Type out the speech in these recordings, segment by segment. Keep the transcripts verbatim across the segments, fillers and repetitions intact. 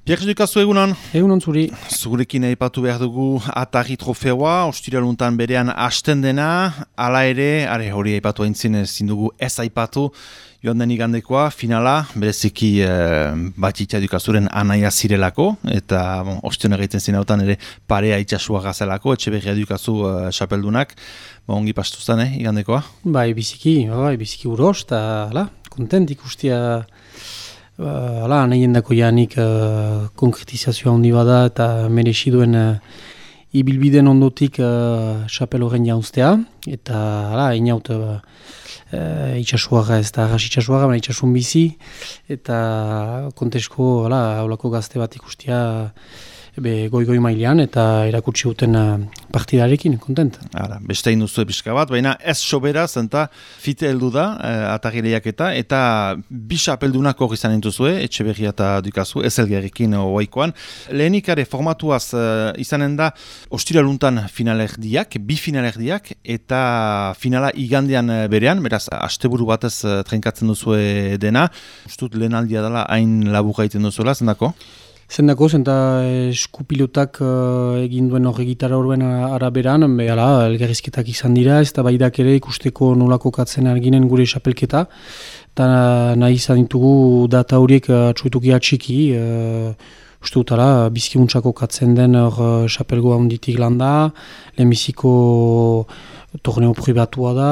Pierre Dukazu egunon. Egunon zuri. Zurekin aipatu behar dugu Atari trofeoa, ostiraluntan berean hasten dena, hala ere, are hori aipatu aintzin ezin dugu ez aipatu, joan den igandekoa, finala, bereziki eh, Batxitia Dukazuren anaia zirelako, eta bon, ostion egiten zinautan ere parea itxasua gazelako, Etxeberria Dukazu eh, xapeldunak, bon, ongi pastu zen, eh, igandekoa? Bai, biziki, bai, biziki uros, eta hala, kontent ikustia. Uh, Hala, nahien dako janik uh, konkretizazioa handi bada eta merexi duen uh, ibilbiden ondotik uh, xapel horren jauztea. Eta hala, inaut uh, uh, itxasuaga ez da arras itxasuaga, baina itxasun bizi. Eta kontesko, hala, haulako gazte bat ikustia be goi-goi mailean eta erakutsi duten uh, partidarekin, kontent. Ara, beste induzue pixka bat, baina ez sobera zenta fite heldu da eh, Atari lehiaketa, eta bisa apeldunak hori izan entuzue, Etxeberria eta Dukazu, ezelgerrekin oaikoan. Lehenik ere formatuaz eh, izanen da ostiraluntan finalerdiak, bi finalerdiak, eta finala igandean berean, beraz, asteburu batez eh, trenkatzen duzue dena. Ustut lehen aldia dela hain laburra egiten duzuela, zendako? Zendako, zenta eskupilotak uh, egin duen hori gitarra horren araberan, behala, elgerrizketak izan dira, ez da baidak ere ikusteko nolako katzen arginen gure xapelketa, eta nahi izan ditugu data horiek atsuetuki atxiki, uh, uste dutara, bizkimuntzako katzen den hor xapelgoa onditik landa, lehenbiziko torneo pribatua da,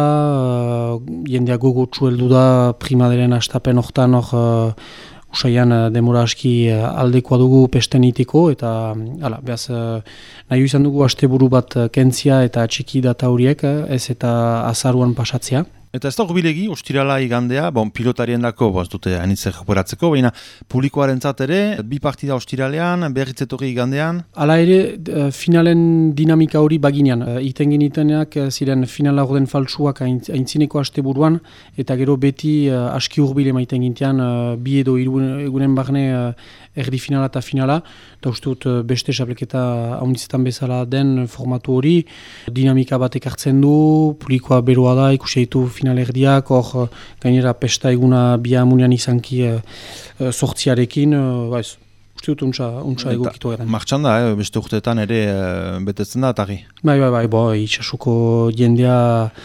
uh, jendea gogotsu heldu da primaderen astapen hortan hor, uh, Usaian demora aski aldekoa dugu pesten iteko, eta ala, behaz, nahi izan dugu asteburu bat kentzia eta txiki data horiek, ez eta azaruan pasatzea. Eta ez da bilegi, ostirala igandea, bon, pilotarien dako, bo, ez dute anitze rekuperatzeko, baina publikoaren ere, bi partida ostiralean, berritzetorri igandean. Hala ere, finalen dinamika hori baginean. Iten genitenak ziren finala orden faltsuak aintzineko asteburuan, eta gero beti aski urbile maiten gintean, bi edo egunen barne erdi finala eta finala, eta uste dut beste xapleketa haunditzetan bezala den formatu hori, dinamika batek hartzen du, publikoa beroa da, ikusi ditu finalerdiak, hor gainera pesta eguna bihamunean izanki sortziarekin, uh, uh, uste dut untsa, untsa egokitu edan. Martxan da, eh, beste urteetan ere uh, betetzen da, Atari? Bai, bai, bai, bo, itxasuko jendea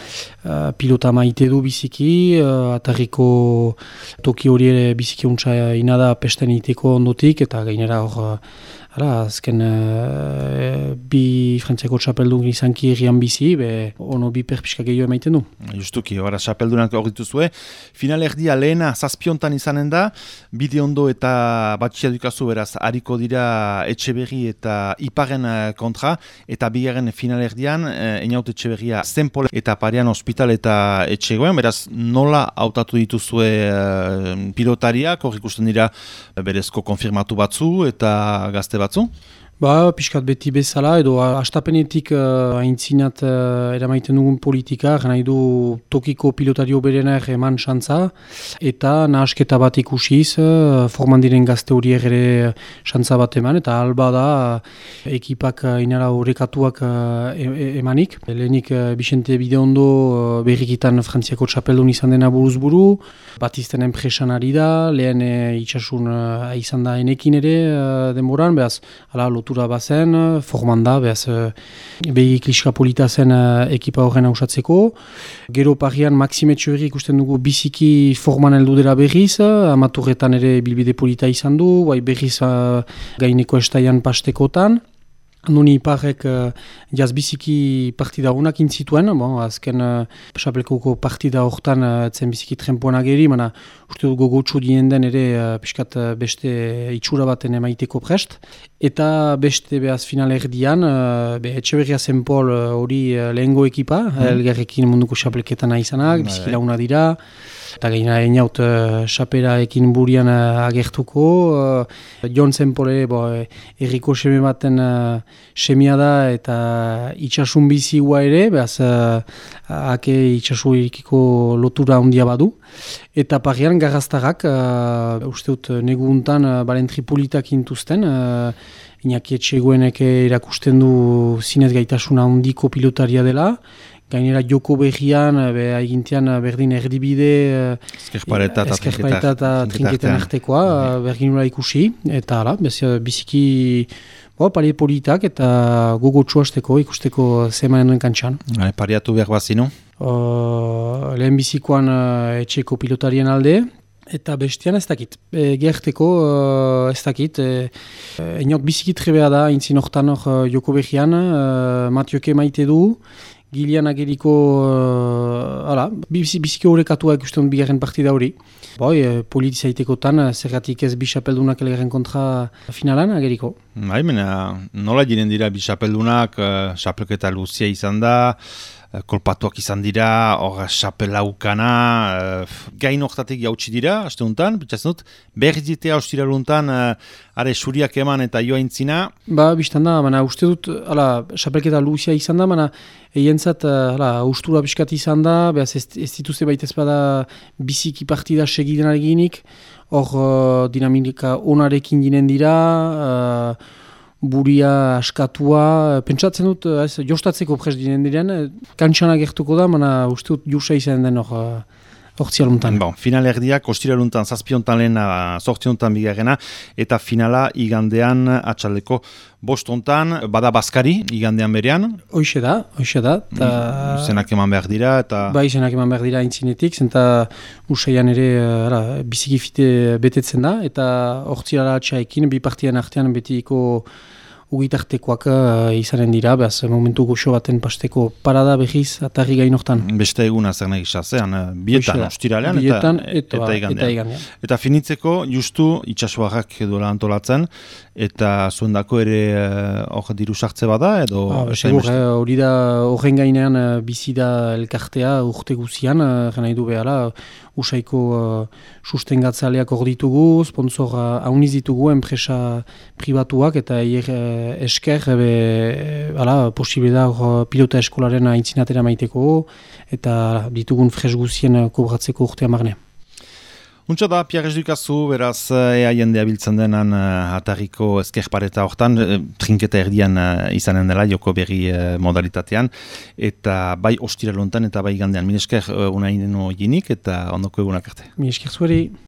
uh, pilota maite du biziki, uh, Atariko toki hori ere biziki untsa inada pesten iteko ondotik, eta gainera hor, Hala, azken uh, bi frantziako txapeldun izanki errian bizi, be ono bi perpiska gehiago emaiten du. Justuki, ora txapeldunak hor dituzue. Finalerdia lehena zazpiontan izanen da, bide ondo eta Batxitia Dukazu beraz, hariko dira Etxeberri eta Iparen kontra, eta bigarren finalerdian, eh, Einaut Etxeberria Zenpol eta parean Hospital eta Etxegoen, beraz, nola hautatu dituzue eh, pilotariak, hor ikusten dira berezko konfirmatu batzu eta gazte batzu? Ba, pixkat beti bezala, edo astapenetik uh, aintzinat uh, eramaiten dugun politika, nahi du tokiko pilotario berenak eman xantza, eta nahasketa bat ikusiz, uh, forman diren gazte horiek ere xantza bat eman, eta alba da uh, ekipak uh, inara horrekatuak uh, e emanik. Lehenik uh, Bixente Bideondo uh, berrikitan Frantziako txapeldun izan dena buruz buru, Batisten enpresan ari da, lehen uh, itxasun uh, izan da enekin ere uh, denboran, behaz, ala lotu bazen, forman da, behaz, behi kliska polita zen ekipa horren hausatzeko. Gero parian Maxime Etxeberri ikusten dugu biziki forman heldu dela berriz, amaturretan ere bilbide polita izan du, bai berriz gaineko estaian pastekotan. Nuni Iparek uh, jaz biziki partida honak intzituen, bon, azken uh, xapelkoko partida horretan uh, zen biziki trenpoan ageri, mana uste dut gogotsu dien den ere uh, piskat uh, beste itxura baten emaiteko prest. Eta beste behaz final erdian, uh, be Etxeberria Zenpol hori uh, lehengo ekipa, mm. elgarrekin munduko xapelketan izanak, biziki launa dira. Eta gaina einaut uh, xapera ekin burian uh, agertuko. Uh, Jon Zenpol ere, bo, erriko seme baten uh, semia da eta itxasun bizigua ere, behaz uh, ake itxasu irikiko lotura handia badu. Eta parian garraztarrak, uh, uste dut neguntan uh, balentri politak intuzten, uh, Iñaki Etxegoenek erakusten du zinez gaitasuna handiko pilotaria dela, gainera joko behian, be egintean berdin erdibide, eskerpareta eta trinketen artekoa, berdin nula ikusi, eta ala, biziki bo, pari politak eta gogo txuasteko ikusteko zemanen kantxan. Pariatu behar bazinu? Uh, lehen bizikoan uh, etxeko pilotarien alde, eta bestian ez dakit. E, gerteko uh, ez dakit. E, enok biziki trebea da, intzin hortan hor uh, joko behian, uh, Matioke maite du, Gilian ageriko, uh, ala, biziki horrekatua ikusten bigarren partida hori. Boi, e, politizaitekotan, zergatik ez bisapeldunak elgarren kontra finalan ageriko. Bai, mena, nola jiren dira bisapeldunak, uh, xapelketa luzia izan da, kolpatuak izan dira, hor xapela ukana, uh, gain hortatik jautsi dira, haste honetan, bitxatzen dut, behar ditea hostira luntan, uh, are suriak eman eta joa intzina. Ba, biztan da, mana, uste dut, ala, xapelketa luzia izan da, mana, eientzat, ala, ustura biskat izan da, behaz ez, ez dituzte baita ez bada biziki partida segiden areginik, hor uh, dinamika onarekin ginen dira, uh, buria askatua, pentsatzen dut, ez, jostatzeko prest dinen diren, kantxana gertuko da, mana uste dut jusa izan den hor hortzialuntan. Bon, final erdiak, ostiraluntan, zazpiontan lehena, sortziontan bigarrena, eta finala igandean atxaldeko bostontan, bada Baskari, igandean berean. Hoixe da, hoixe da. Ta... Zenak eman behar dira, eta... Bai, zenak eman behar dira intzinetik, zenta usaian ere ara, bizikifite betetzen da, eta hortziala atxaekin, bi partian artean betiko ugitartekoak uh, izanen dira, behaz momentu goxo baten pasteko parada behiz atarri gainortan. Beste eguna zer nahi gizazean, bietan, ostiralean eta, eta, eta, eta igandean. Eta finitzeko, justu itxasuarrak edola antolatzen, eta zuendako ere hor uh, diru sartze bada, edo... Ah, segur, hori da horren gainean uh, bizi da elkartea urte guzian, uh, nahi du behala, usaiko uh, sustengatzaleak hor ditugu, sponsor uh, hauniz ditugu, enpresa pribatuak, eta hier uh, esker, ebe, ala, posible da hor pilota eskolaren aintzinatera maiteko, eta ditugun fres guzien kobratzeko urtea marne. Untsa da, Pierre Dukazu, beraz, ea jendea biltzen denan uh, atarriko eskerpareta hortan, uh, trinketa erdian uh, izanen dela, joko berri uh, modalitatean, eta bai ostiraluntan eta bai gandean. Min esker uh, unaineno jinik eta ondoko egunak arte. Min esker zueri.